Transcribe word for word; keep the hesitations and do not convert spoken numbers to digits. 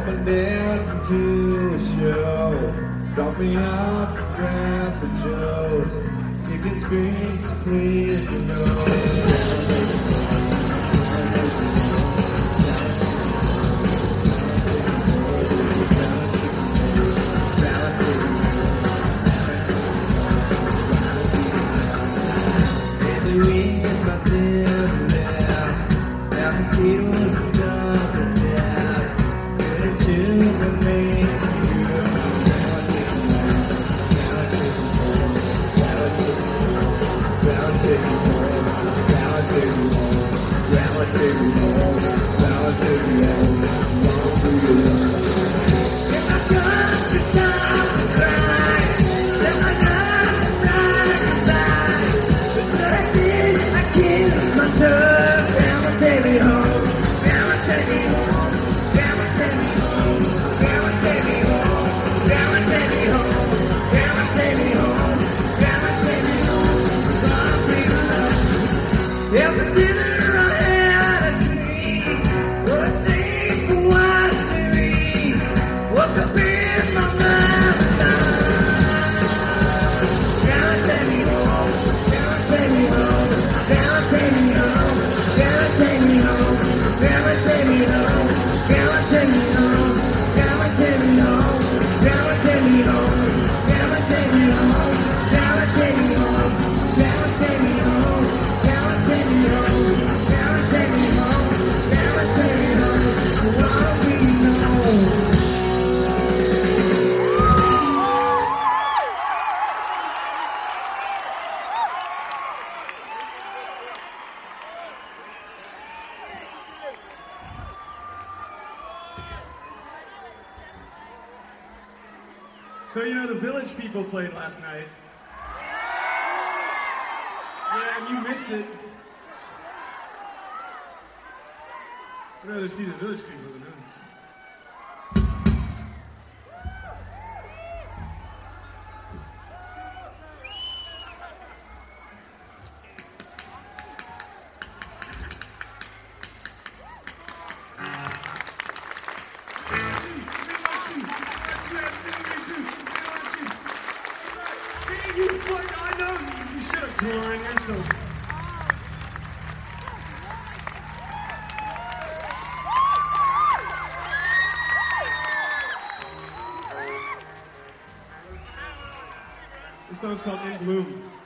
coming down to the show. Drop me off at Grandpa Joe's. You can speak, so please, you know. So, you know, the Village People played last night. Yeah, and you missed it. I'd rather see the Village People than us. This song's called In Bloom.